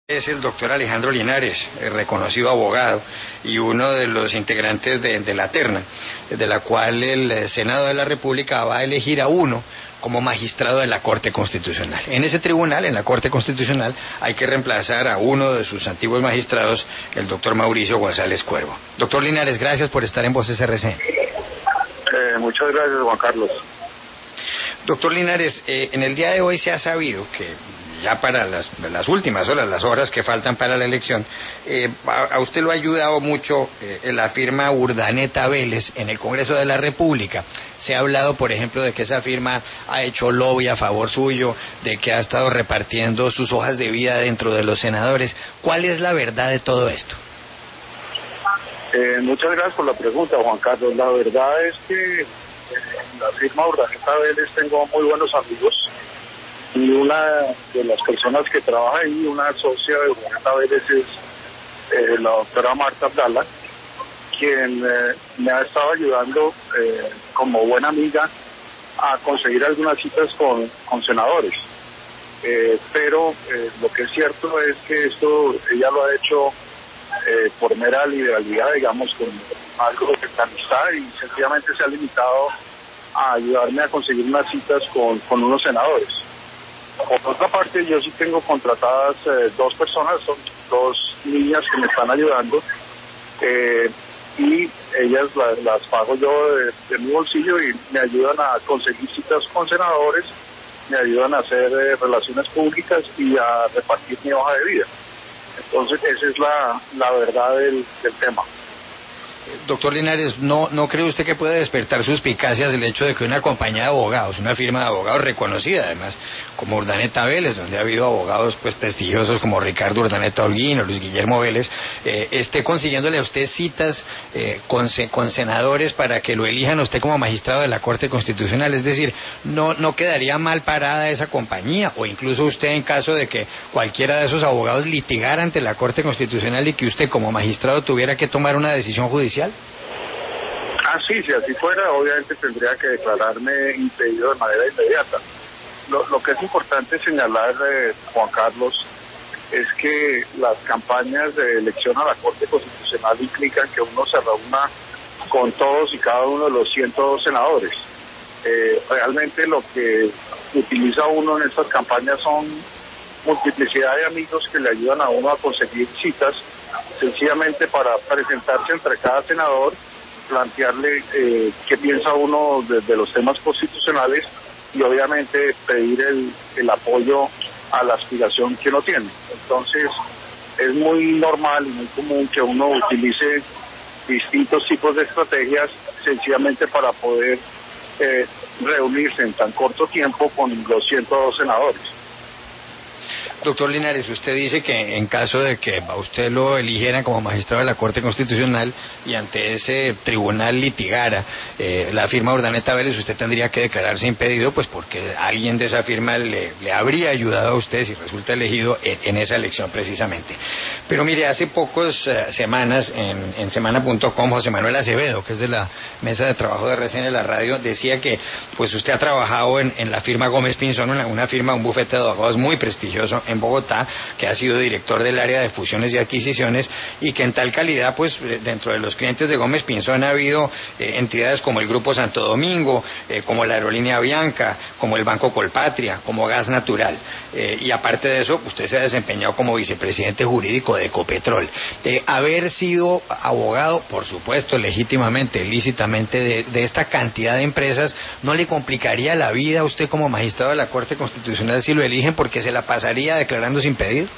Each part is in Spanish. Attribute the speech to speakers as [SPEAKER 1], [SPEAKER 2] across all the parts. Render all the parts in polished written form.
[SPEAKER 1] Es el doctor Alejandro Linares, reconocido abogado y uno de los integrantes de la terna, de la cual el Senado de la República va a elegir a uno como magistrado de la Corte Constitucional. En ese tribunal, en la Corte Constitucional, hay que reemplazar a uno de sus antiguos magistrados, el doctor Mauricio González Cuervo. Doctor Linares, gracias por estar en Voces RC.
[SPEAKER 2] Muchas gracias, Juan Carlos.
[SPEAKER 1] Doctor Linares, en el día de hoy se ha sabido que ya para las últimas horas, las horas que faltan para la elección, a usted lo ha ayudado mucho la firma Urdaneta Vélez en el Congreso de la República. Se ha hablado, por ejemplo, de que esa firma ha hecho lobby a favor suyo, de que ha estado repartiendo sus hojas de vida dentro de los senadores. ¿Cuál es la verdad de todo esto?
[SPEAKER 2] Muchas gracias por la pregunta, Juan Carlos. La verdad es que en la firma Urdaneta Vélez tengo muy buenos amigos. Y una de las personas que trabaja ahí, una socia de Urdaneta Vélez, es la doctora Marta Abdala, quien me ha estado ayudando como buena amiga a conseguir algunas citas con senadores. Pero lo que es cierto es que esto ella lo ha hecho por mera liberalidad, digamos, con algo de amistad, y sencillamente se ha limitado a ayudarme a conseguir unas citas con unos senadores. Por otra parte, yo sí tengo contratadas dos personas, son dos niñas que me están ayudando, y ellas las pago yo de mi bolsillo y me ayudan a conseguir citas con senadores, me ayudan a hacer relaciones públicas y a repartir mi hoja de vida. Entonces, esa es la verdad del tema.
[SPEAKER 1] Doctor Linares, ¿no cree usted que puede despertar suspicacias el hecho de que una compañía de abogados, una firma de abogados reconocida además, como Urdaneta Vélez, donde ha habido abogados pues prestigiosos como Ricardo Urdaneta Holguín o Luis Guillermo Vélez, esté consiguiéndole a usted citas con senadores para que lo elijan a usted como magistrado de la Corte Constitucional? Es decir, ¿no quedaría mal parada esa compañía, o incluso usted, en caso de que cualquiera de esos abogados litigara ante la Corte Constitucional y que usted como magistrado tuviera que tomar una decisión judicial?
[SPEAKER 2] Sí, si así fuera, obviamente tendría que declararme impedido de manera inmediata. Lo que es importante señalar, Juan Carlos, es que las campañas de elección a la Corte Constitucional implican que uno se reúna con todos y cada uno de los 102 senadores. Realmente lo que utiliza uno en estas campañas son multiplicidad de amigos que le ayudan a uno a conseguir citas, sencillamente para presentarse entre cada senador, plantearle qué piensa uno de los temas constitucionales y obviamente pedir el apoyo a la aspiración que uno tiene. Entonces, es muy normal y muy común que uno utilice distintos tipos de estrategias sencillamente para poder reunirse en tan corto tiempo con los 102 senadores.
[SPEAKER 1] Doctor Linares, usted dice que en caso de que a usted lo eligieran como magistrado de la Corte Constitucional y ante ese tribunal litigara la firma Urdaneta Vélez, usted tendría que declararse impedido, pues porque alguien de esa firma le habría ayudado a usted si resulta elegido en esa elección precisamente. Pero mire, hace pocas semanas en semana.com, José Manuel Acevedo, que es de la mesa de trabajo de RCN de la radio, decía que pues usted ha trabajado en la firma Gómez Pinzón, una firma, un bufete de abogados muy prestigioso en Bogotá, que ha sido director del área de fusiones y adquisiciones, y que en tal calidad, pues dentro de los clientes de Gómez Pinzón ha habido entidades como el Grupo Santo Domingo, como la Aerolínea Avianca, como el Banco Colpatria, como Gas Natural, y aparte de eso, usted se ha desempeñado como vicepresidente jurídico de Ecopetrol. Haber sido abogado, por supuesto, legítimamente, lícitamente, de esta cantidad de empresas, ¿no le complicaría la vida a usted como magistrado de la Corte Constitucional si lo eligen, porque se la pasaría declarándose impedido?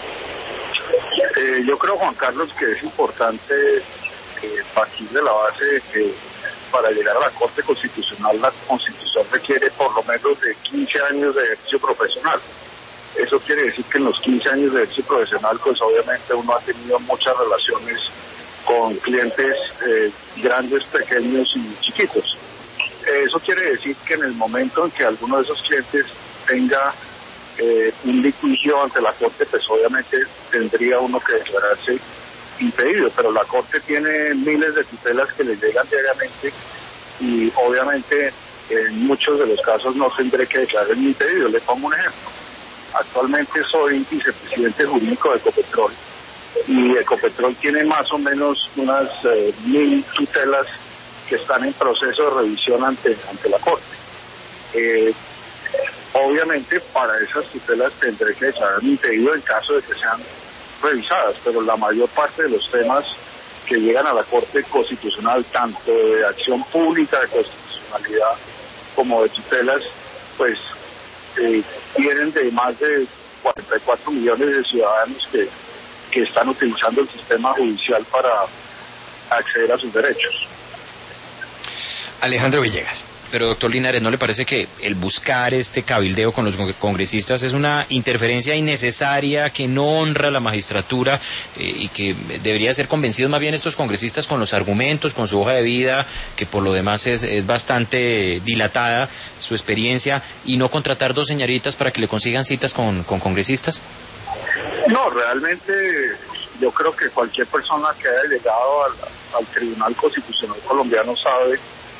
[SPEAKER 2] Yo creo, Juan Carlos, que es importante partir de la base de que para llegar a la Corte Constitucional, la Constitución requiere por lo menos de 15 años de ejercicio profesional. Eso quiere decir que en los 15 años de ejercicio profesional, pues obviamente uno ha tenido muchas relaciones con clientes grandes, pequeños y chiquitos. Eso quiere decir que en el momento en que alguno de esos clientes tenga un litigio ante la Corte, pues obviamente tendría uno que declararse impedido, pero la Corte tiene miles de tutelas que le llegan diariamente y obviamente en muchos de los casos no tendré que declararme impedido. Le pongo un ejemplo. Actualmente soy vicepresidente jurídico de Ecopetrol y Ecopetrol tiene más o menos unas 1.000 tutelas que están en proceso de revisión ante la Corte. Obviamente para esas tutelas tendré que declarar mi impedido en caso de que sean revisadas, pero la mayor parte de los temas que llegan a la Corte Constitucional, tanto de acción pública, de constitucionalidad, como de tutelas, pues vienen de más de 44 millones de ciudadanos que están utilizando el sistema judicial para acceder a sus derechos.
[SPEAKER 1] Alejandro Villegas.
[SPEAKER 3] Pero doctor Linares, ¿no le parece que el buscar este cabildeo con los congresistas es una interferencia innecesaria que no honra a la magistratura y que debería ser convencidos más bien estos congresistas con los argumentos, con su hoja de vida, que por lo demás es bastante dilatada su experiencia, y no contratar dos señoritas para que le consigan citas con congresistas?
[SPEAKER 2] No, realmente yo creo que cualquier persona que haya llegado al Tribunal Constitucional colombiano sabe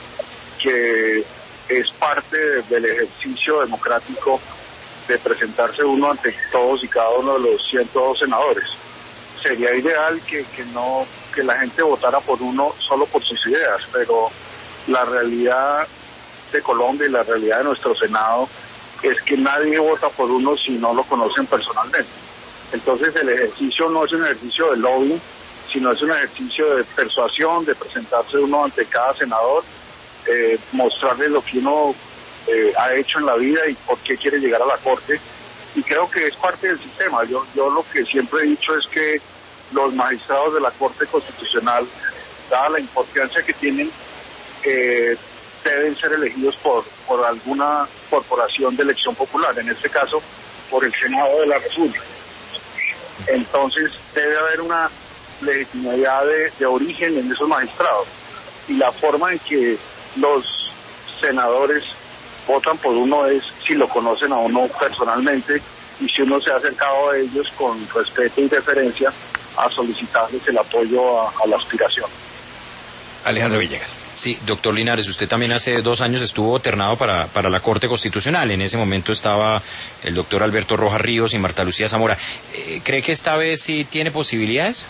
[SPEAKER 2] que es parte del ejercicio democrático de presentarse uno ante todos y cada uno de los 102 senadores. Sería ideal que la gente votara por uno solo por sus ideas, pero la realidad de Colombia y la realidad de nuestro Senado es que nadie vota por uno si no lo conocen personalmente. Entonces el ejercicio no es un ejercicio de lobbying, sino es un ejercicio de persuasión, de presentarse uno ante cada senador, mostrarle lo que uno ha hecho en la vida y por qué quiere llegar a la Corte, y creo que es parte del sistema. Yo lo que siempre he dicho es que los magistrados de la Corte Constitucional, dada la importancia que tienen, deben ser elegidos por alguna corporación de elección popular, en este caso por el Senado de la República. Entonces debe haber una legitimidad de origen en esos magistrados, y la forma en que los senadores votan por uno es si lo conocen a uno personalmente y si uno se ha acercado a ellos con respeto y deferencia a solicitarles el apoyo a la aspiración.
[SPEAKER 1] Alejandro Villegas.
[SPEAKER 3] Sí, doctor Linares, usted también hace 2 años estuvo ternado para la Corte Constitucional. En ese momento estaba el doctor Alberto Rojas Ríos y Marta Lucía Zamora. ¿Cree que esta vez sí tiene posibilidades?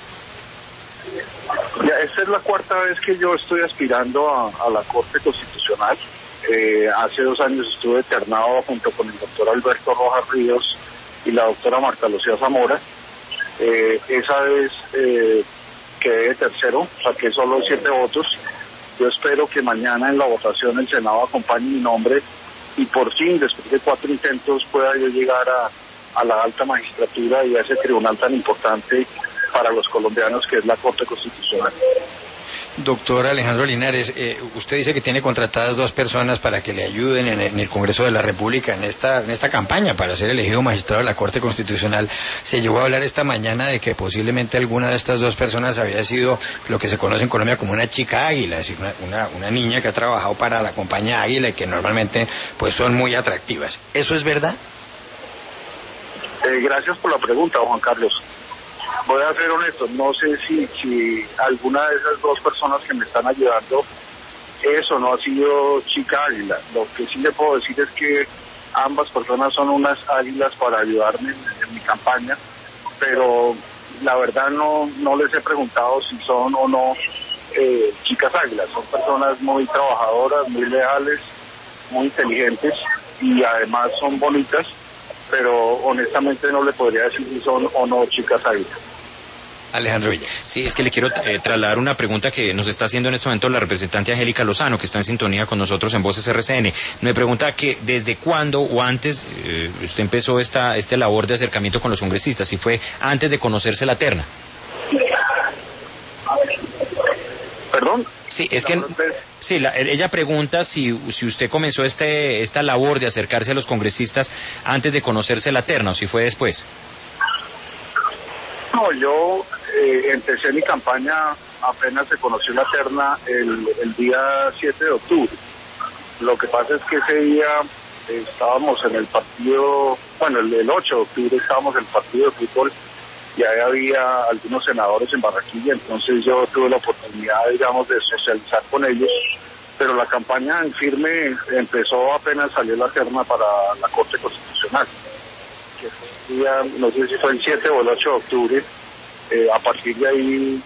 [SPEAKER 2] Ya, esta es la 4ª vez que yo estoy aspirando a la Corte Constitucional. Hace 2 años estuve ternado junto con el doctor Alberto Rojas Ríos y la doctora Marta Lucía Zamora. Esa vez quedé de tercero, saqué solo 7 votos. Yo espero que mañana en la votación el Senado acompañe mi nombre y por fin, después de 4 intentos, pueda yo llegar a la alta magistratura y a ese tribunal tan importante para los colombianos que es la Corte Constitucional.
[SPEAKER 1] Doctor Alejandro Linares, usted dice que tiene contratadas 2 personas para que le ayuden en el Congreso de la República en esta campaña para ser elegido magistrado de la Corte Constitucional. Se llegó a hablar esta mañana de que posiblemente alguna de estas 2 personas había sido lo que se conoce en Colombia como una chica águila, es decir, una niña que ha trabajado para la compañía Águila y que normalmente pues son muy atractivas. ¿Eso es verdad?
[SPEAKER 2] Gracias por la pregunta, Juan Carlos. Voy a ser honesto, no sé si alguna de esas 2 personas que me están ayudando eso no ha sido chica águila. Lo que sí le puedo decir es que ambas personas son unas águilas para ayudarme en mi campaña, pero la verdad no les he preguntado si son o no chicas águilas. Son personas muy trabajadoras, muy leales, muy inteligentes y además son bonitas, pero honestamente no le podría decir si son o no chicas águilas.
[SPEAKER 1] Alejandro Villa.
[SPEAKER 3] Sí, es que le quiero trasladar una pregunta que nos está haciendo en este momento la representante Angélica Lozano, que está en sintonía con nosotros en Voces RCN. Me pregunta que desde cuándo o antes usted empezó esta labor de acercamiento con los congresistas, si fue antes de conocerse la terna.
[SPEAKER 2] ¿Perdón?
[SPEAKER 3] Sí, es que sí, ella pregunta si usted comenzó esta labor de acercarse a los congresistas antes de conocerse la terna o si fue después.
[SPEAKER 2] No, yo empecé mi campaña apenas se conoció la terna el día 7 de octubre. Lo que pasa es que ese día estábamos en el partido, bueno, el 8 de octubre estábamos en el partido de fútbol y ahí había algunos senadores en Barranquilla, entonces yo tuve la oportunidad, digamos, de socializar con ellos, pero la campaña en firme empezó apenas salió la terna para la Corte Constitucional. que fue el día, no sé si fue el 7 o el 8 de octubre. A partir de ahí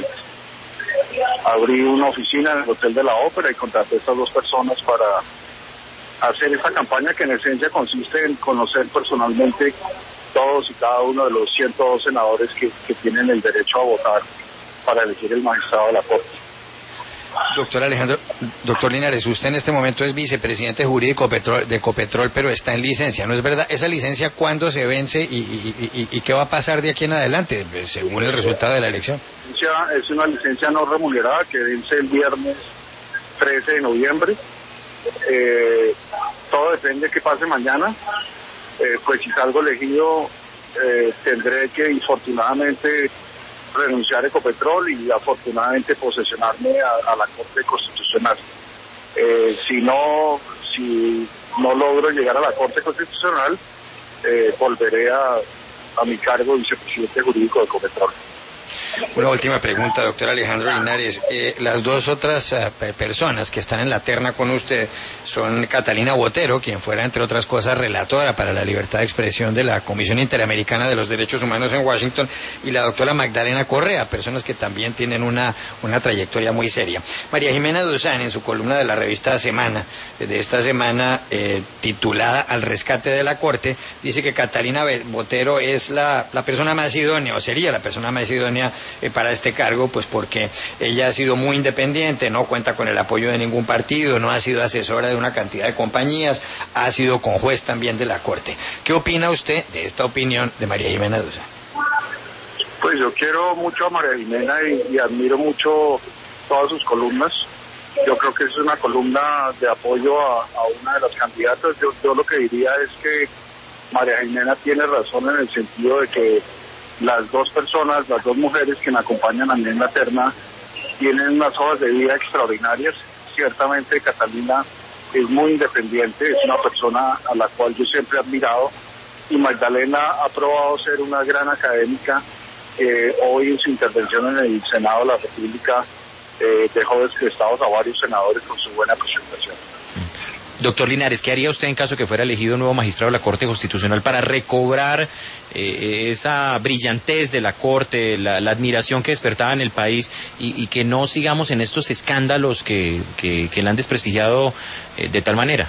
[SPEAKER 2] abrí una oficina en el Hotel de la Ópera y contraté a estas dos personas para hacer esta campaña que en esencia consiste en conocer personalmente todos y cada uno de los 102 senadores que tienen el derecho a votar para elegir el magistrado de la Corte.
[SPEAKER 1] Doctor Linares, usted en este momento es vicepresidente jurídico de Ecopetrol, pero está en licencia, ¿no es verdad? ¿Esa licencia cuándo se vence y qué va a pasar de aquí en adelante, según el resultado de la elección?
[SPEAKER 2] Es una licencia no remunerada que vence el viernes 13 de noviembre. Todo depende de qué pase mañana. Pues si salgo elegido, tendré que, infortunadamente, renunciar a Ecopetrol y afortunadamente posesionarme a la Corte Constitucional. Si no logro llegar a la Corte Constitucional, volveré a mi cargo de vicepresidente jurídico de Ecopetrol.
[SPEAKER 1] Una última pregunta, doctor Alejandro Linares. Las dos otras personas que están en la terna con usted son Catalina Botero, quien fuera, entre otras cosas, relatora para la libertad de expresión de la Comisión Interamericana de los Derechos Humanos en Washington, y la doctora Magdalena Correa, personas que también tienen una trayectoria muy seria. María Jimena Duzán, en su columna de la revista Semana, de esta semana, titulada Al rescate de la Corte, dice que Catalina Botero es la persona más idónea, o sería la persona más idónea para este cargo, pues porque ella ha sido muy independiente, no cuenta con el apoyo de ningún partido, no ha sido asesora de una cantidad de compañías, ha sido conjuez también de la Corte. ¿Qué opina usted de esta opinión de María Jimena Duzán?
[SPEAKER 2] Pues yo quiero mucho a María Jimena y admiro mucho todas sus columnas. Yo creo que es una columna de apoyo a una de las candidatas. Yo lo que diría es que María Jimena tiene razón en el sentido de que las dos mujeres que me acompañan a mí en la terna tienen unas hojas de vida extraordinarias. Ciertamente Catalina es muy independiente, es una persona a la cual yo siempre he admirado, y Magdalena ha probado ser una gran académica que hoy en su intervención en el Senado de la República dejó descrestados a varios senadores con su buena presentación.
[SPEAKER 3] Doctor Linares, ¿qué haría usted en caso que fuera elegido nuevo magistrado de la Corte Constitucional para recobrar esa brillantez de la Corte, la admiración que despertaba en el país y que no sigamos en estos escándalos que la han desprestigiado de tal manera?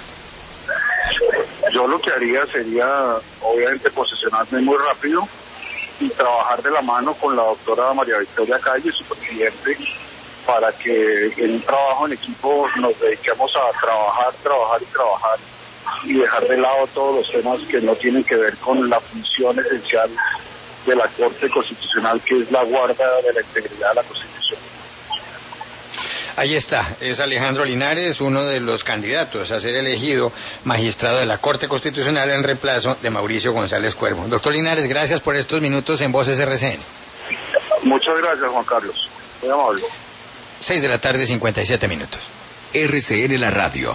[SPEAKER 2] Yo lo que haría sería, obviamente, posesionarme muy rápido y trabajar de la mano con la doctora María Victoria Calle, su presidente, para que en un trabajo en equipo nos dediquemos a trabajar y dejar de lado todos los temas que no tienen que ver con la función esencial de la Corte Constitucional, que es la guarda de la integridad de la Constitución.
[SPEAKER 1] Ahí está, es Alejandro Linares, uno de los candidatos a ser elegido magistrado de la Corte Constitucional en reemplazo de Mauricio González Cuervo. Doctor Linares, gracias por estos minutos en Voces RCN.
[SPEAKER 2] Muchas gracias, Juan Carlos. Muy amable.
[SPEAKER 1] 6 de la tarde, 57 minutos.
[SPEAKER 4] RCN, la radio.